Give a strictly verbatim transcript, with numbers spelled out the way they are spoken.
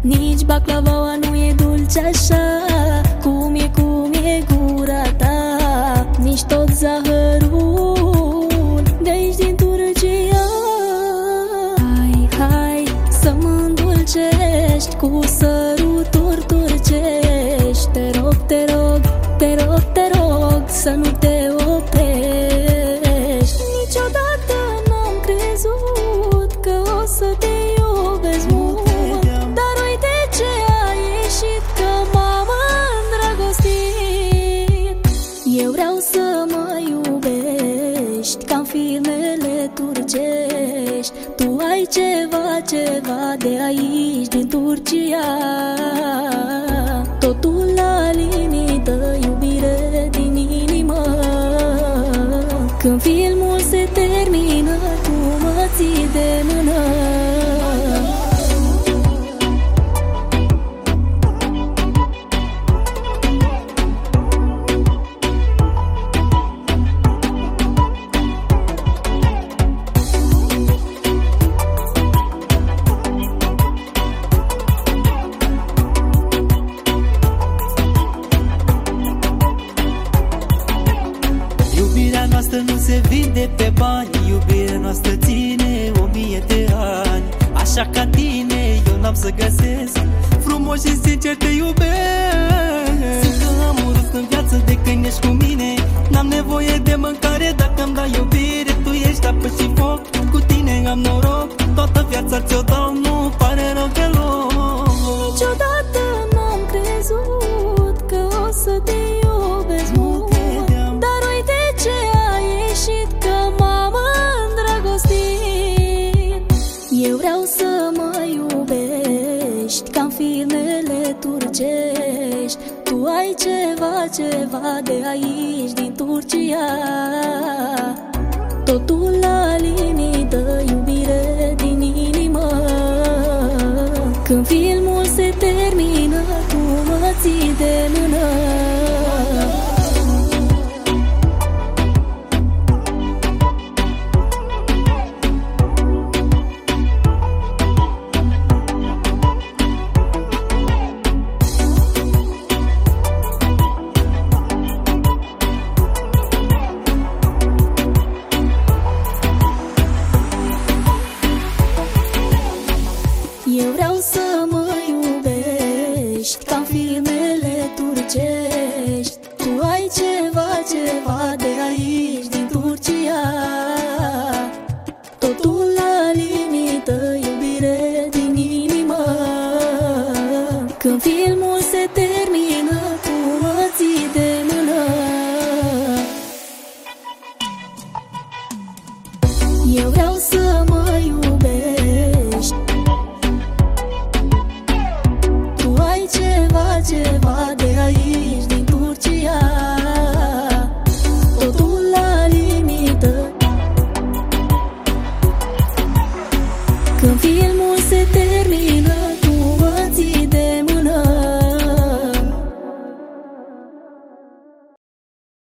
Nici baclavaua nu e dulce așa, cum e, cum e gura ta. Nici tot zahărul de aici din Turcia. Hai, hai să mă îndulcești cu săruturi turcești. Te rog, te rog, te rog, te rog să nu te oprești. Niciodată n-am crezut că o să te iubesc mult, dar uite ce a ieșit, că m-am îndrăgostit. Eu vreau să mă iubești ca în filmele turcești. Tu ai ceva, ceva de aici din Turcia. Totul la limită, iubire din inimă. Când filmul se termină, tu mă ții de mână. Iubirea noastră nu se vinde pe bani, iubirea noastră ține o mie de ani. Așa ca tine eu n-am să găsesc, frumos și sincer te iubesc. Simt că am un rost în viață de când ești cu mine. N-am nevoie de mâncare dacă îmi dai iubire. Tu ești apă și foc, cu tine am noroc. Toată viața ți-o dau, nu pare rău deloc. Niciodată n-am crezut că o să te iubesc mult, dar uite ce a ieșit, că m-am îndrăgostit. Eu vreau să mă iubești ca în filmele turcești. Tu ai ceva, ceva de aici din Turcia. Totul la limită, iubire din inimă. Când filmul se termină, tu mă ții de mână. Eu vreau să mă iubești ca în filmele turcești. Tu ai ceva, ceva de aici din Turcia. Totul la limită, iubire din inimă. Când filmul se termină, tu mă ții de mână. Eu vreau să mă iubești. Tu ai ceva, ceva de aici din Turcia. Totul la limită. Când filmul se termină,